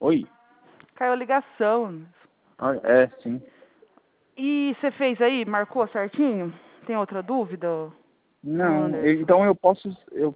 Oi? Caiu a ligação. Ah, é, sim. E você fez aí? Marcou certinho? Tem outra dúvida? Não, Anderson? então eu posso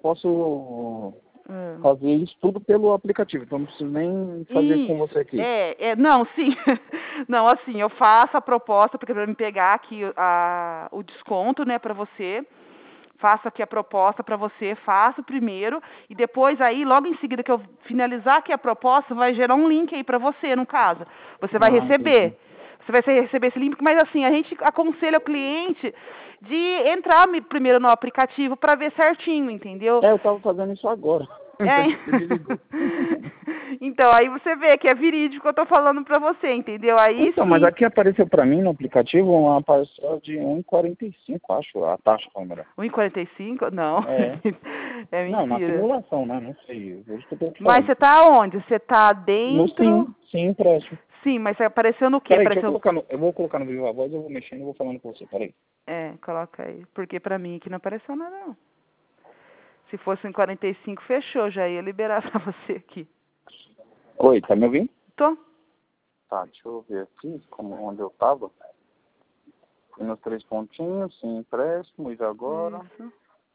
fazer isso tudo pelo aplicativo, então não preciso nem fazer com você aqui. Não, sim. Não, assim, eu faço a proposta, porque para me pegar aqui o desconto, né, para você. Faço aqui a proposta para você, faço primeiro, e depois aí, logo em seguida que eu finalizar aqui a proposta, vai gerar um link aí para você, no caso. Você vai receber. Entendi. Você vai receber esse link, mas assim, a gente aconselha o cliente de entrar primeiro no aplicativo para ver certinho, entendeu? Eu tava fazendo isso agora. Você me ligou. Então, aí você vê que é verídico que eu tô falando pra você, entendeu? Aí Então, sim. mas aqui apareceu pra mim no aplicativo uma parcela de 1,45, acho, a taxa, câmera. 1,45? Não. É. É Não, na mentira. simulação, né? Não sei. Vejo que eu tô te Mas falando. você tá onde? Você tá No dentro? sim, empréstimo. Sim, mas apareceu no quê? Peraí, deixa eu Apareceu... colocar no. Eu vou colocar no Viva Voz e eu vou mexendo e vou falando com você, peraí. Coloca aí. Porque pra mim aqui não apareceu nada, não. Se fosse 1,45, fechou. Já ia liberar pra você aqui. Oi, tá me ouvindo? Tô. Tá, deixa eu ver aqui onde eu tava. Fui nos 3 pontinhos, sim, empréstimo, e agora. Isso.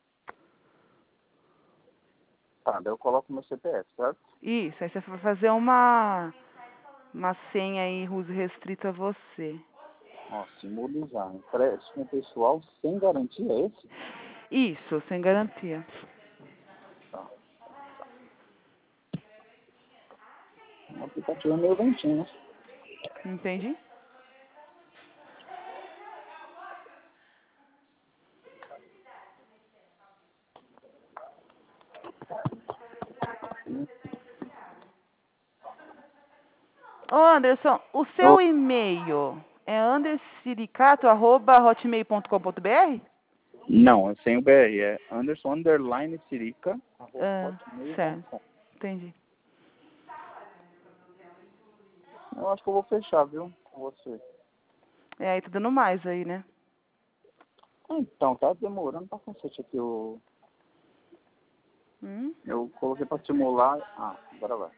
Tá, daí eu coloco meu CPF, certo? Isso. Aí você vai fazer uma senha aí, uso restrito a você. Ó, simbolizar. Empréstimo pessoal sem garantia, é esse? Isso, sem garantia. Tá. O aplicativo é meio lentinho, né? Entendi? Ô, Anderson, o seu e-mail é andersiricato@hotmail.com.br? Não, é sem o BR, é Anderson _ Sirica, Ah, certo. @hotmail.com. Entendi. Eu acho que eu vou fechar, viu, com você. Aí tá dando mais aí, né? Então, tá demorando pra cacete aqui. Eu coloquei pra simular. Ah, agora vai.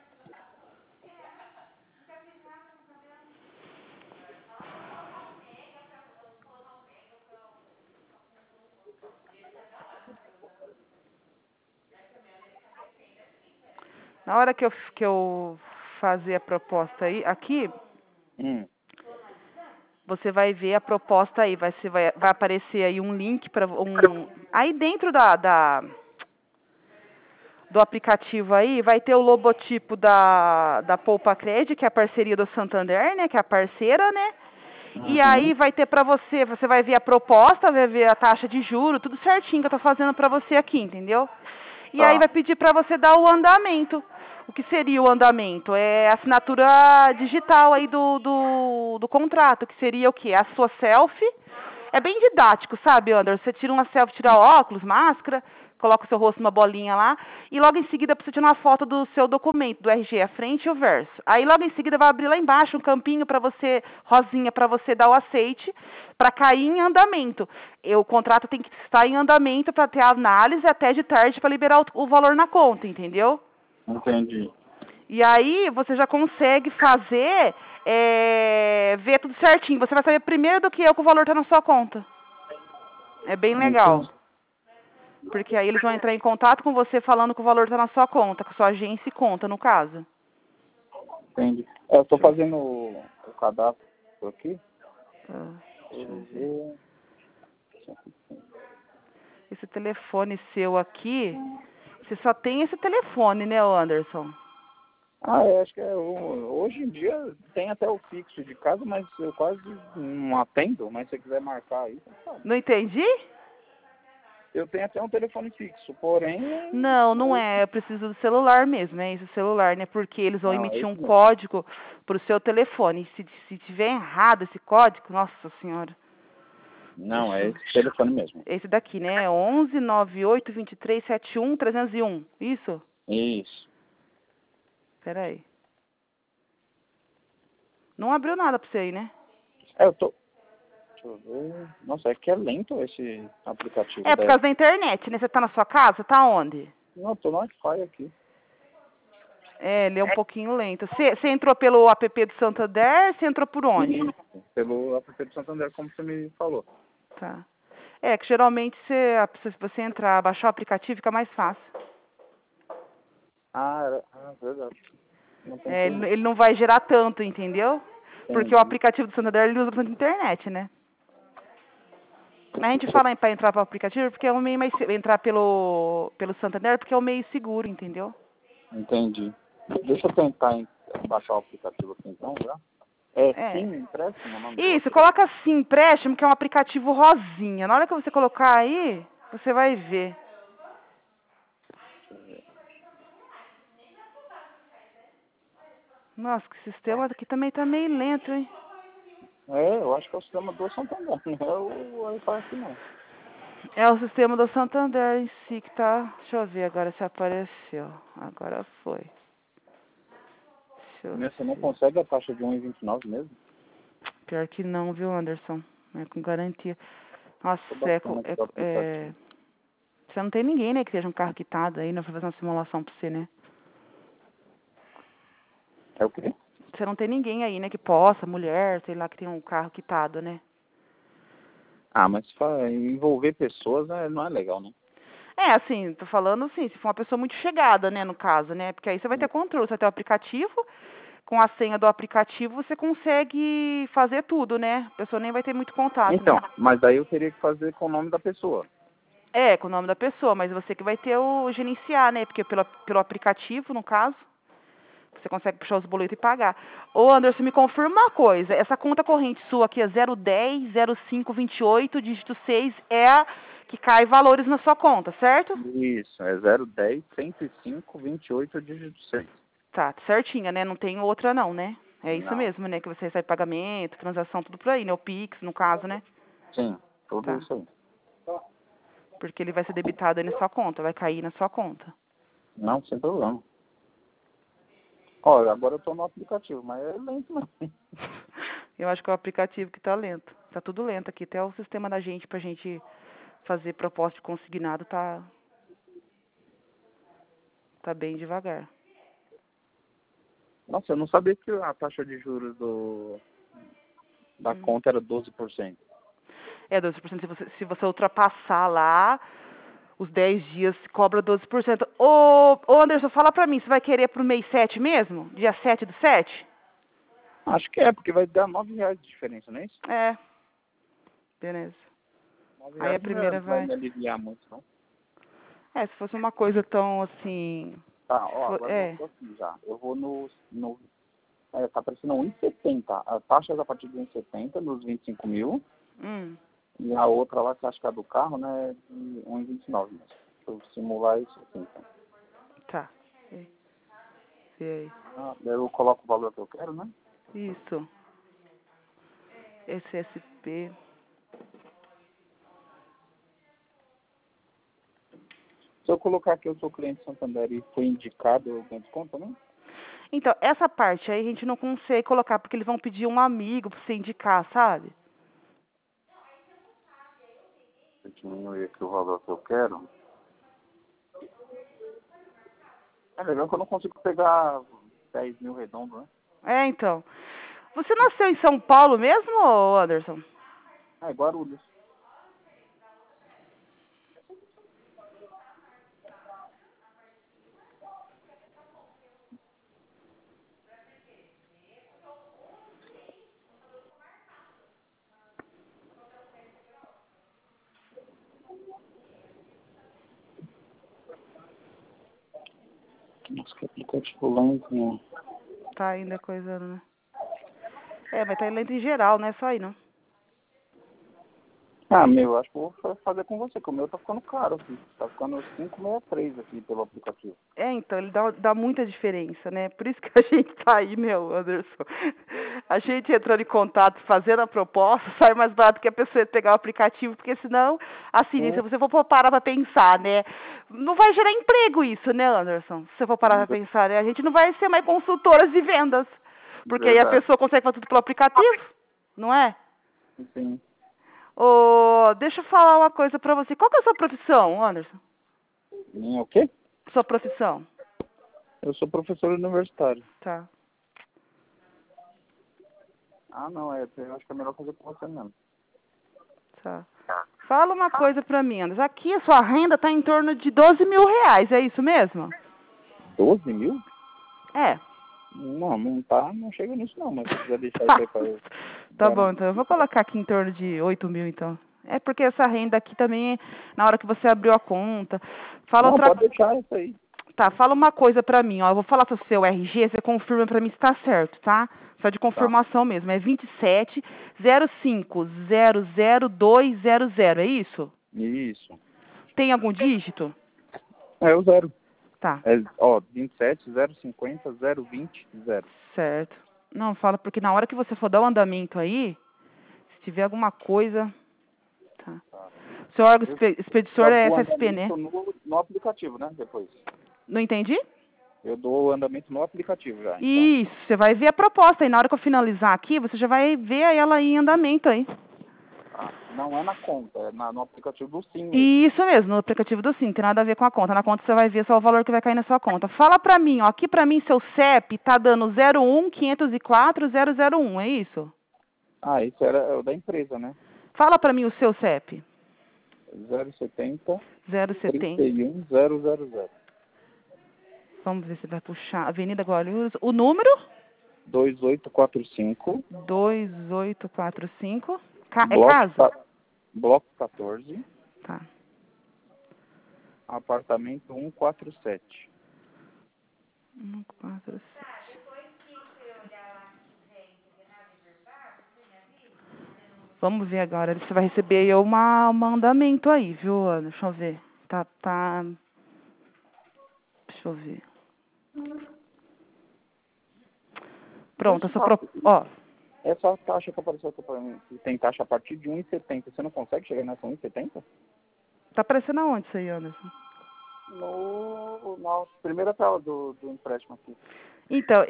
Na hora que eu fazer a proposta aí, aqui, você vai ver a proposta aí, vai aparecer aí um link para aí dentro do aplicativo aí, vai ter o logotipo da Poupa Cred, que é a parceria do Santander, né, que é a parceira, né? E aí vai ter pra você vai ver a proposta, vai ver a taxa de juros, tudo certinho que eu tô fazendo pra você aqui, entendeu? E aí Tá, vai pedir pra você dar o andamento. O que seria o andamento? É a assinatura digital aí do contrato, que seria o quê? A sua selfie. É bem didático, sabe, Anderson? Você tira uma selfie, tira óculos, máscara, coloca o seu rosto numa bolinha lá, e logo em seguida precisa tirar uma foto do seu documento, do RG, a frente e o verso. Aí logo em seguida vai abrir lá embaixo um campinho para você, rosinha, para você dar o aceite, para cair em andamento. O contrato tem que estar em andamento para ter a análise até de tarde para liberar o valor na conta, entendeu? entendi. E aí você já consegue fazer, ver tudo certinho. Você vai saber primeiro do que eu que o valor está na sua conta. É bem legal. Entendi. Porque aí eles vão entrar em contato com você falando que o valor está na sua conta, com a sua agência e conta, no caso. Entendi. Eu tô fazendo o cadastro aqui. Tá, deixa eu ver. RG. Esse telefone seu aqui, você só tem esse telefone, né, Anderson? Eu acho que hoje em dia tem até o fixo de casa, mas eu quase não atendo, mas se você quiser marcar aí, você sabe. Não entendi? Eu tenho até um telefone fixo, porém... Não é. Eu preciso do celular mesmo, é esse celular, né? Porque eles vão Não, é emitir um isso mesmo. código pro seu telefone. Se tiver errado esse código, nossa senhora. Não, é esse telefone mesmo. Esse daqui, né? 11 98 23 71 301. Isso? Isso. Peraí. Não abriu nada pra você aí, né? Eu tô... Deixa eu ver... Nossa, é que é lento esse aplicativo. É por causa da internet, né? Você tá na sua casa? Tá onde? Não, eu tô no Wi-Fi aqui. É, ele é um pouquinho lento. Você entrou pelo app do Santander, você entrou por onde? Isso, pelo app do Santander, como você me falou. Tá. É, que geralmente se você entrar, baixar o aplicativo, fica mais fácil. Verdade. Não tem É, que... ele não vai gerar tanto, entendeu? Porque Entendi. o aplicativo do Santander, ele usa bastante internet, né? A gente fala para entrar pelo aplicativo porque é um meio mais... Entrar pelo Santander porque é um meio seguro, entendeu? Entendi. Deixa eu tentar baixar o aplicativo aqui então, já. É É. Sim Empréstimo o nome do Isso, aplicativo? coloca assim, empréstimo, que é um aplicativo rosinha. Na hora que você colocar aí, você vai ver. Nossa, que sistema aqui também tá meio lento, hein? Eu acho que é o sistema do Santander, não é o Wi-Fi aqui não. É o sistema do Santander em si que tá... Deixa eu ver agora se apareceu. Agora foi. Deixa eu Você não ver. consegue a taxa de 1,29 mesmo? Pior que não, viu, Anderson? É com garantia. Nossa, Tô bacana aqui o você não tem ninguém, né, que seja um carro quitado aí, né, pra fazer uma simulação pra você, né? É o quê? Você não tem ninguém aí, né, que possa, mulher, sei lá, que tem um carro quitado, né? Mas envolver pessoas não é legal, né? É, assim, tô falando assim, se for uma pessoa muito chegada, né, no caso, né? Porque aí você vai ter controle, você vai ter o aplicativo, com a senha do aplicativo você consegue fazer tudo, né? A pessoa nem vai ter muito contato, Então, né? mas daí eu teria que fazer com o nome da pessoa. É, com o nome da pessoa, mas você que vai ter o gerenciar, né? Porque pelo aplicativo, no caso, você consegue puxar os boletos e pagar. Ô, Anderson, me confirma uma coisa. Essa conta corrente sua aqui é 010 0528, dígito 6, é a que cai valores na sua conta, certo? Isso, é 010 105 28 dígito 6. Tá, certinha, né? Não tem outra não, né? É isso Não. mesmo, né? Que você recebe pagamento, transação, tudo por aí, né? O Pix, no caso, né? Sim, tudo Tá. isso aí. Porque ele vai ser debitado aí na sua conta, vai cair na sua conta. Não, sem problema. Olha, agora eu tô no aplicativo, mas é lento mesmo. Eu acho que é o aplicativo que tá lento. Tá tudo lento aqui. Até o sistema da gente, pra gente fazer proposta de consignado, tá bem devagar. Nossa, eu não sabia que a taxa de juros da conta era 12%. É 12%. Se você ultrapassar lá, os 10 dias, cobra 12%. Ô Anderson, fala pra mim, você vai querer pro mês 7 mesmo? Dia 7/7? Acho que é, porque vai dar R$ 9 de diferença, não é isso? É. Beleza. Aí a R$ 9 primeira não vai vai... me aliviar muito, não. É, se fosse uma coisa tão assim... Tá, agora eu É. tô aqui já. Eu vou tá aparecendo 1,70. A taxa é a partir de 1,70 nos 25 mil. Hum. E a outra lá, que acho que é a do carro, né, é de 1,29 mesmo. Deixa eu simular isso aqui, então. Tá. E aí? Daí eu coloco o valor que eu quero, né? Isso. SSP. Se eu colocar que eu sou cliente Santander e fui indicado, eu ganho desconto, né? Então, essa parte aí a gente não consegue colocar, porque eles vão pedir um amigo pra você indicar, sabe? Se eu diminuir aqui o valor que eu quero. É legal que eu não consigo pegar 10 mil redondo, né? É, então. Você nasceu em São Paulo mesmo, ô Anderson? É Guarulhos. Nossa, que aplicativo lento, né? Tá ainda coisando, né? É, mas tá lento em geral, não é só aí, não. Meu, acho que eu vou fazer com você, que o meu tá ficando caro aqui. Tá ficando 563 aqui pelo aplicativo. É, então, ele dá muita diferença, né? Por isso que a gente tá aí, meu, Anderson. A gente entrando em contato, fazendo a proposta, sai mais barato que a pessoa pegar o aplicativo, porque senão, assim, se você for parar pra pensar, né? Não vai gerar emprego isso, né, Anderson? Se você for parar pra pensar, né? A gente não vai ser mais consultoras de vendas. Porque aí a Verdade. pessoa consegue fazer tudo pelo aplicativo, não é? Sim. Deixa eu falar uma coisa pra você. Qual que é a sua profissão, Anderson? Minha o quê? Sua profissão? Eu sou professor universitário. Tá. Ah, não, eu acho que é melhor fazer com você mesmo. Tá. Fala uma coisa pra mim, Anderson. Aqui a sua renda tá em torno de 12 mil reais, é isso mesmo? 12 mil? É. Não, não chega nisso não, mas se quiser deixar isso aí pra eu... Tá bom, então eu vou colocar aqui em torno de 8 mil, então. É porque essa renda aqui também, na hora que você abriu a conta. Fala Não, outra... pode deixar isso aí. Tá, fala uma coisa pra mim, ó. Eu vou falar pro seu RG, você confirma pra mim se tá certo, tá? Só de confirmação mesmo. É 27 05 00 200, é isso? Isso. Tem algum dígito? É o zero. Tá. É, 27 050 020 0. Certo. Não, fala porque na hora que você for dar o andamento aí, se tiver alguma coisa... Tá. Seu órgão expedidor é Eu dou SSP, né? andamento no aplicativo, né? Depois. Não entendi? Eu dou o andamento no aplicativo já, então. Isso, você vai ver a proposta aí. Na hora que eu finalizar aqui, você já vai ver ela aí em andamento aí. Ah, não é na conta, é no aplicativo do Sim mesmo. Isso mesmo, no aplicativo do Sim, não tem nada a ver com a conta. Na conta você vai ver só o valor que vai cair na sua conta. Fala pra mim, ó, aqui pra mim seu CEP tá dando 01-504-001, é isso? Ah, esse é o da empresa, né? Fala pra mim o seu CEP. 070 070. 31 000. Vamos ver se vai puxar. Avenida Guarulhos. O número? 2845. 2845. É Bloco, casa? bloco 14. Tá. Apartamento 147. 147. Vamos ver agora. Você vai receber aí um mandamento aí, viu, Ana? Deixa eu ver. Tá. Deixa eu ver. Pronto, ó. Essa taxa que apareceu aqui pra mim, que tem taxa a partir de 1,70. Você não consegue chegar nessa 1,70? Tá aparecendo aonde isso aí, Anderson? Na primeira tela do empréstimo aqui. Então,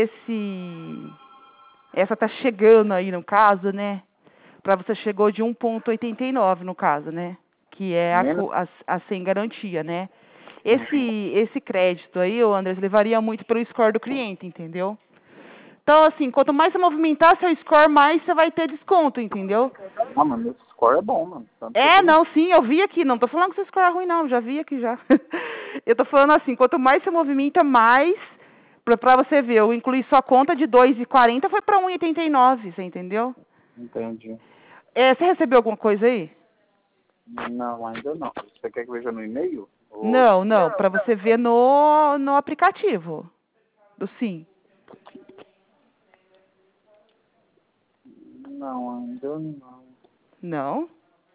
essa tá chegando aí no caso, né? Pra você chegou de 1,89 no caso, né? Que é a sem garantia, né? Esse crédito aí, ô Anderson, ele varia muito pelo score do cliente, entendeu? Então, assim, quanto mais você movimentar seu score, mais você vai ter desconto, entendeu? Ah, mas meu score é bom, mano. Não, sim, eu vi aqui. Não tô falando que seu score é ruim, não. Já vi aqui, já. Eu tô falando assim, quanto mais você movimenta, mais... Pra você ver, eu incluí sua conta de 2,40, foi pra 1,89, você entendeu? Entendi. Você recebeu alguma coisa aí? Não, ainda não. Você quer que veja no e-mail? Não, pra você ver no aplicativo do Sim. Não, ainda não. Não?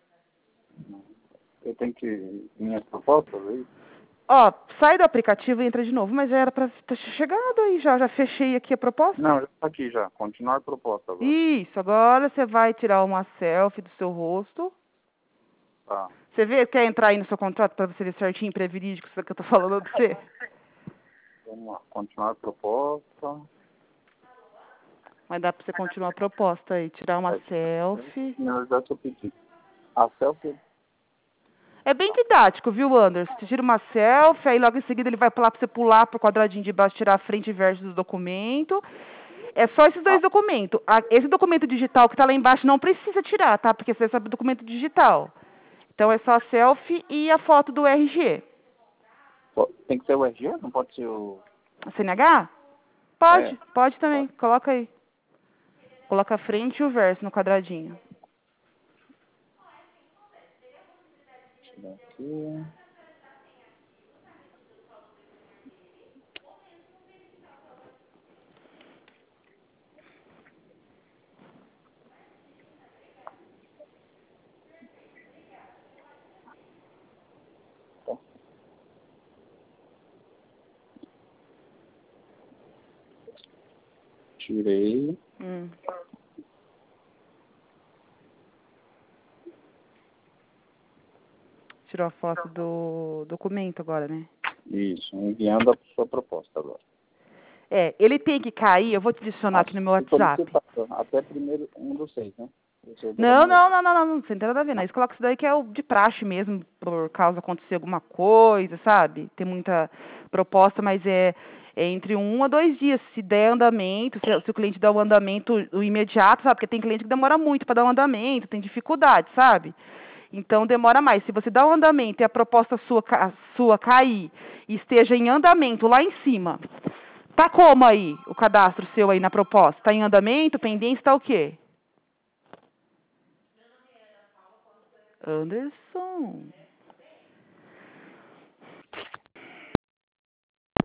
Eu tenho que... Minhas propostas aí? Ó, sai do aplicativo e entra de novo, mas já era pra ter chegado aí, já fechei aqui a proposta. Não, já tá aqui já. Continuar proposta agora. Isso, agora você vai tirar uma selfie do seu rosto. Tá. Você quer entrar aí no seu contrato pra você ver certinho, preverídico, isso que eu tô falando pra você? Vamos lá. Continuar proposta. Mas dá pra você continuar a proposta aí, tirar uma selfie. Finalizar seu pedido. A selfie... É bem didático, viu, Anderson? Você tira uma selfie, aí logo em seguida ele vai falar pra você pular pro quadradinho de baixo, tirar a frente e verso do documento. É só esses dois documentos. Esse documento digital que tá lá embaixo não precisa tirar, tá? Porque você sabe o documento digital. Então é só a selfie e a foto do RG. Tem que ser o RG? Não pode ser o... A CNH? Pode também. Coloca aí. Coloca a frente e o verso no quadradinho. Aqui. Tá. Tirei. Tirou a foto do documento agora, né? Isso, enviando a sua proposta agora. Ele tem que cair, eu vou te adicionar aqui no meu WhatsApp. Até primeiro 1/6, né? Não, não tem nada a ver, não. Isso coloca isso daí que é o de praxe mesmo, por causa acontecer alguma coisa, sabe? Tem muita proposta, mas é entre 1 a 2 dias. Se der andamento, se o cliente dá o andamento o imediato, sabe? Porque tem cliente que demora muito para dar um andamento, tem dificuldade, sabe? Então demora mais. Se você dá um andamento e a proposta sua cair e esteja em andamento lá em cima, tá como aí o cadastro seu aí na proposta? Tá em andamento, pendência, tá o quê? Anderson.